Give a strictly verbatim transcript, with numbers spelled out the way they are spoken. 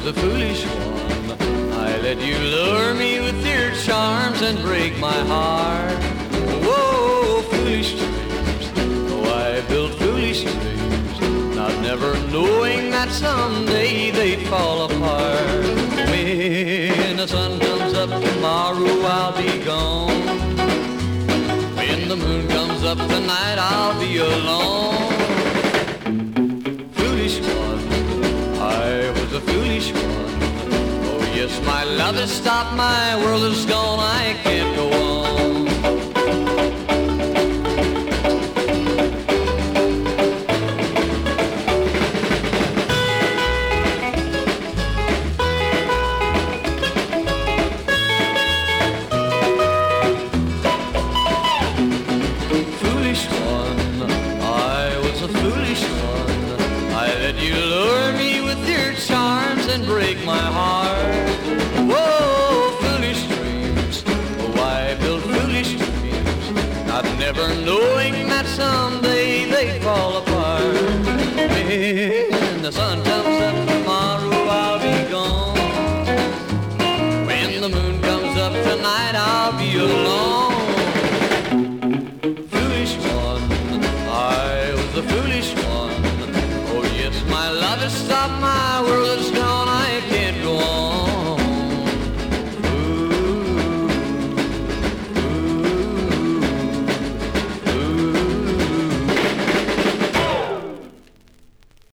was a foolish one. I let you lure me with your charms and break my heart. Whoa, foolish dreams. Oh, I built foolish dreams, not never knowing that someday they'd fall apart. When the sun comes up tomorrow, I'll be gone. When the moon comes up tonight, I'll be alone. Foolish one, I was a foolish one. Oh yes, my love has stopped, my world is gone, I can't go on. Foolish one, I was a foolish one. I let you lure me with your charms and break my heart. Whoa, foolish dreams. Oh, I built foolish dreams, not never knowing that someday they'd fall apart. When the sun comes